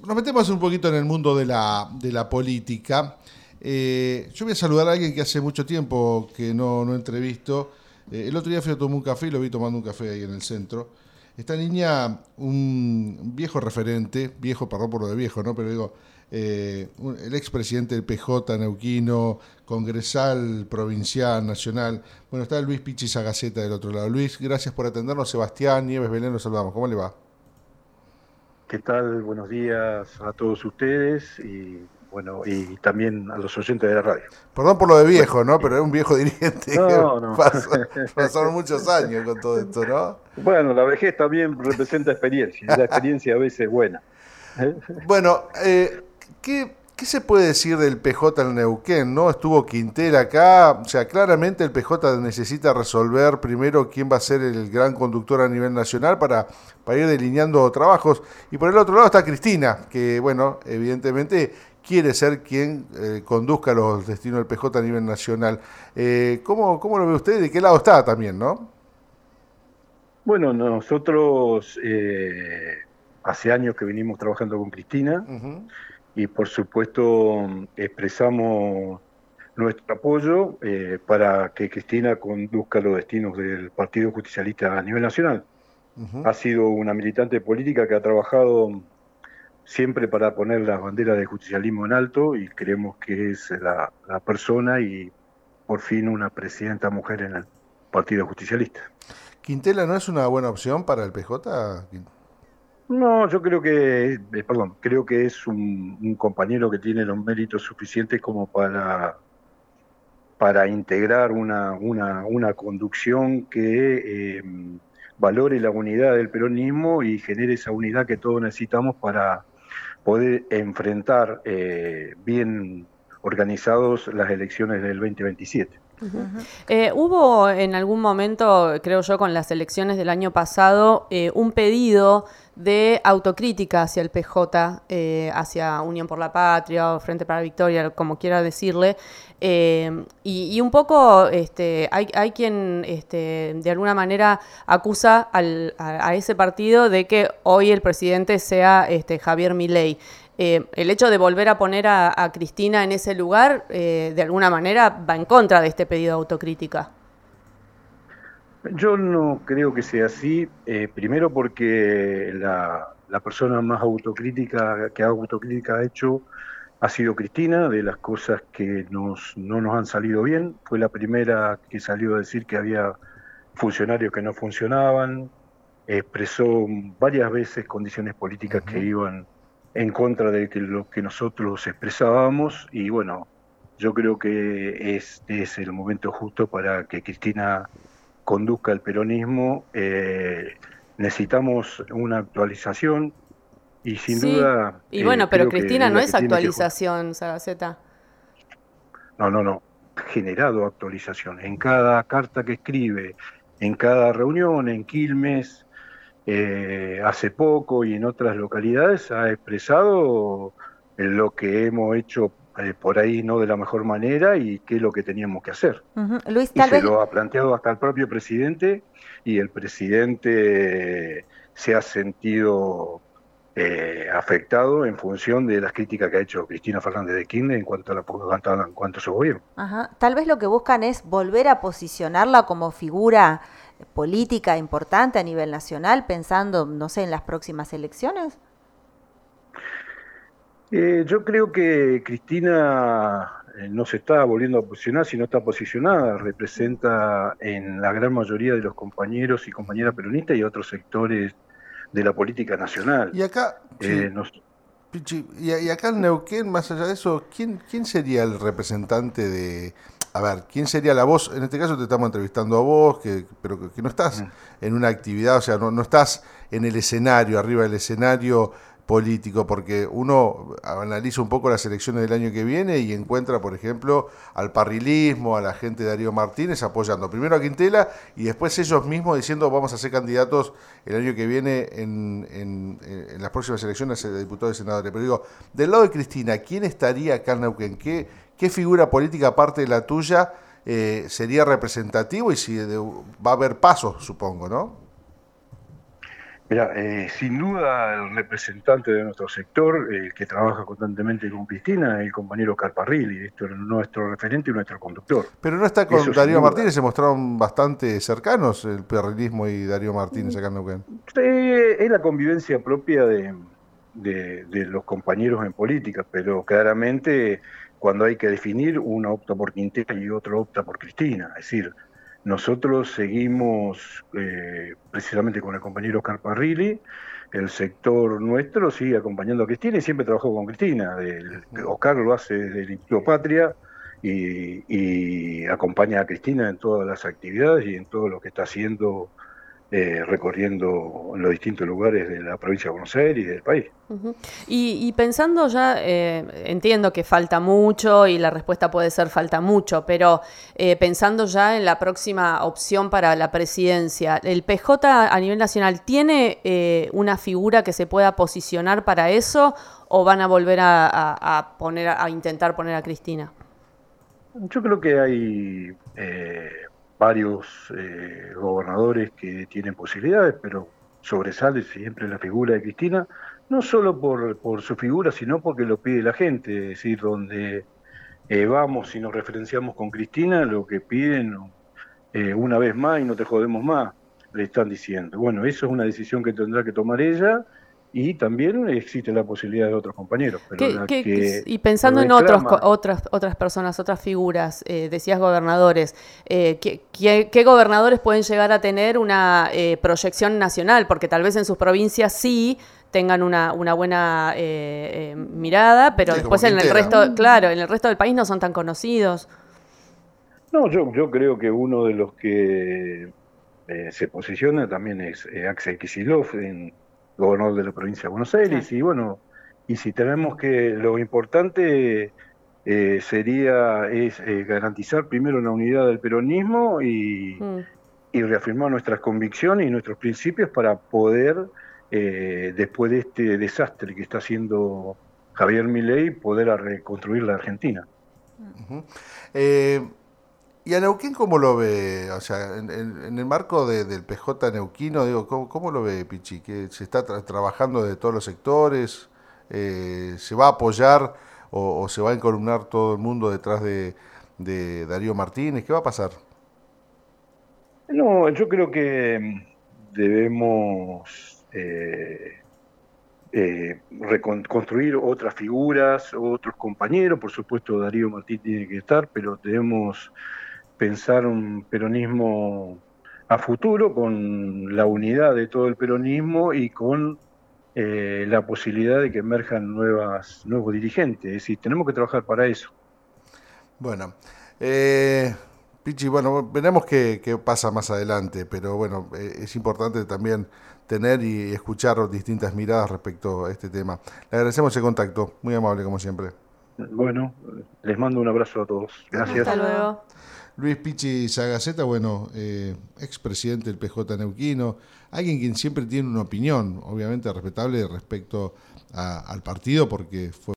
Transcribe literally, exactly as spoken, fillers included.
nos metemos un poquito en el mundo de la, de la política. Eh, yo voy a saludar a alguien que hace mucho tiempo que no, no entrevisto. Eh, el otro día fui a tomar un café y lo vi tomando un café ahí en el centro. Esta niña, un viejo referente, viejo, perdón por lo de viejo, ¿no? Pero digo, eh, un, el expresidente del P J neuquino, congresal, provincial, nacional. Bueno, está Luis Pichi Sagaceta del otro lado. Luis, gracias por atendernos. Sebastián Nieves Belén, los saludamos. ¿Cómo le va? ¿Qué tal? Buenos días a todos ustedes y bueno, y también a los oyentes de la radio. Perdón por lo de Bueno, viejo, ¿no? y- Pero era un viejo dirigente. no, no. Pasó, pasaron muchos años con todo esto, ¿no? Bueno, la vejez también representa experiencia, y la experiencia a veces es buena. Bueno, eh, ¿qué, ¿qué se puede decir del P J en Neuquén, no? Estuvo Quintela acá, o sea, claramente el P J necesita resolver primero quién va a ser el gran conductor a nivel nacional para, para ir delineando trabajos. Y por el otro lado está Cristina, que, bueno, evidentemente quiere ser quien eh, conduzca los destinos del P J a nivel nacional. Eh, ¿cómo, ¿Cómo lo ve usted? ¿De qué lado está también, no? Bueno, nosotros eh, hace años que venimos trabajando con Cristina Ujú. y por supuesto expresamos nuestro apoyo eh, para que Cristina conduzca los destinos del Partido Justicialista a nivel nacional. Uh-huh. Ha sido una militante política que ha trabajado siempre para poner las banderas del justicialismo en alto y creemos que es la, la persona y por fin una presidenta mujer en el Partido Justicialista. ¿Quintela no es una buena opción para el P J? No, yo creo que, eh, perdón, creo que es un, un compañero que tiene los méritos suficientes como para, para integrar una, una, una conducción que eh, valore la unidad del peronismo y genere esa unidad que todos necesitamos para poder enfrentar eh, bien organizados las elecciones del veinte veintisiete. Uh-huh. Eh, hubo en algún momento, creo yo, con las elecciones del año pasado, eh, un pedido de autocrítica hacia el P J, eh, hacia Unión por la Patria o Frente para la Victoria, como quiera decirle, eh, y, y un poco este, hay, hay quien este, de alguna manera acusa al, a, a ese partido de que hoy el presidente sea este, Javier Milei. Eh, el hecho de volver a poner a, a Cristina en ese lugar, eh, de alguna manera, va en contra de este pedido de autocrítica. Yo no creo que sea así, eh, primero porque la, la persona más autocrítica que autocrítica ha hecho ha sido Cristina, de las cosas que nos, no nos han salido bien. Fue la primera que salió a decir que había funcionarios que no funcionaban, expresó varias veces condiciones políticas que Uh-huh. iban en contra de que lo que nosotros expresábamos y bueno, yo creo que este es el momento justo para que Cristina conduzca el peronismo. Eh, necesitamos una actualización y sin Sí, duda y eh, bueno, pero creo que Cristina es no la que es tiene que... actualización, Sagaceta. No, no, no, generado actualización. En cada carta que escribe, en cada reunión, en Quilmes, Eh, hace poco y en otras localidades ha expresado lo que hemos hecho eh, por ahí no de la mejor manera y qué es lo que teníamos que hacer. Ujú. Luis, Y tal se vez, lo ha planteado hasta el propio presidente y el presidente se ha sentido eh, afectado en función de las críticas que ha hecho Cristina Fernández de Kirchner en cuanto a, la, en cuanto a su gobierno. ajá, tal vez lo que buscan es volver a posicionarla como figura política importante a nivel nacional, pensando, no sé, en las próximas elecciones. Eh, yo creo que Cristina eh, no se está volviendo a posicionar, sino está posicionada, representa en la gran mayoría de los compañeros y compañeras peronistas y otros sectores de la política nacional. Y acá, sí, Eh, nos, Pichi, y, y acá en Neuquén, más allá de eso, ¿quién, ¿quién sería el representante de... A ver, ¿quién sería la voz? En este caso te estamos entrevistando a vos, que, pero que, que no estás en una actividad, o sea, no, no estás en el escenario, arriba del escenario político, porque uno analiza un poco las elecciones del año que viene y encuentra, por ejemplo, al parrilismo, a la gente de Darío Martínez apoyando primero a Quintela y después ellos mismos diciendo vamos a ser candidatos el año que viene en, en, en las próximas elecciones de diputados y senadores. Pero digo, del lado de Cristina, ¿quién estaría acá en Neuquén? ¿Qué, qué figura política aparte de la tuya eh, sería representativo y si de, va a haber pasos, supongo, ¿no? Mira, eh, sin duda el representante de nuestro sector, el que trabaja constantemente con Cristina, es el compañero Carparrilli, esto es nuestro referente y nuestro conductor. Pero no está Eso con sin Darío duda. Martínez, se mostraron bastante cercanos el perrilismo y Darío Martínez acá en Neuquén. Sí, es la convivencia propia de, de, de los compañeros en política, pero claramente cuando hay que definir, uno opta por Quintela y otro opta por Cristina. Es decir, nosotros seguimos eh, precisamente con el compañero Carparrilli, el sector nuestro sigue acompañando a Cristina y siempre trabajó con Cristina. El, Oscar lo hace desde el Instituto Patria y, y acompaña a Cristina en todas las actividades y en todo lo que está haciendo eh, recorriendo los distintos lugares de la provincia de Buenos Aires y del país. Uh-huh. y, y pensando ya, eh, entiendo que falta mucho y la respuesta puede ser falta mucho, pero eh, pensando ya en la próxima opción para la presidencia, ¿el P J a nivel nacional tiene eh, una figura que se pueda posicionar para eso o van a volver a, a, a, poner, a intentar poner a Cristina? Yo creo que hay eh, varios eh, gobernadores que tienen posibilidades, pero sobresale siempre la figura de Cristina, no solo por, por su figura, sino porque lo pide la gente, es decir, donde eh, vamos y nos referenciamos con Cristina, lo que piden eh, una vez más y no te jodemos más, le están diciendo. Bueno, eso es una decisión que tendrá que tomar ella. Y también existe la posibilidad de otros compañeros, pero ¿Qué, la qué, que y pensando reclama... en otros, otras, otras personas, otras figuras, eh, decías gobernadores, eh, ¿qué, qué, ¿qué gobernadores pueden llegar a tener una eh, proyección nacional? Porque tal vez en sus provincias sí tengan una, una buena eh, eh, mirada, pero sí, después en el resto, claro, en el resto del país no son tan conocidos. No, yo, yo creo que uno de los que eh, se posiciona también es eh, Axel Kicillof, en, gobernador de la provincia de Buenos Aires, Claro. y bueno, y si tenemos que, lo importante eh, sería, es eh, garantizar primero la unidad del peronismo y, Mm. y reafirmar nuestras convicciones y nuestros principios para poder, eh, después de este desastre que está haciendo Javier Milei, poder a reconstruir la Argentina. Uh-huh. eh, ¿Y a Neuquén cómo lo ve? O sea, en, en, en el marco de, del P J neuquino, digo, ¿cómo, cómo lo ve, Pichi? ¿Que se está tra trabajando de todos los sectores? Eh, ¿Se va a apoyar o, o se va a encolumnar todo el mundo detrás de, de Darío Martínez? ¿Qué va a pasar? No, yo creo que debemos eh, eh, reconstruir otras figuras, otros compañeros. Por supuesto, Darío Martínez tiene que estar, pero debemos pensar un peronismo a futuro con la unidad de todo el peronismo y con eh, la posibilidad de que emerjan nuevas, nuevos dirigentes. Es decir, tenemos que trabajar para eso. Bueno, eh, Pichi, bueno, veremos qué, qué pasa más adelante, pero bueno, eh, es importante también tener y escuchar distintas miradas respecto a este tema. Le agradecemos el contacto, muy amable como siempre. Bueno, les mando un abrazo a todos. Gracias. Hasta luego. Luis Pichi Sagaceta, bueno, eh, expresidente del P J neuquino, alguien quien siempre tiene una opinión, obviamente respetable respecto a, al partido, porque fue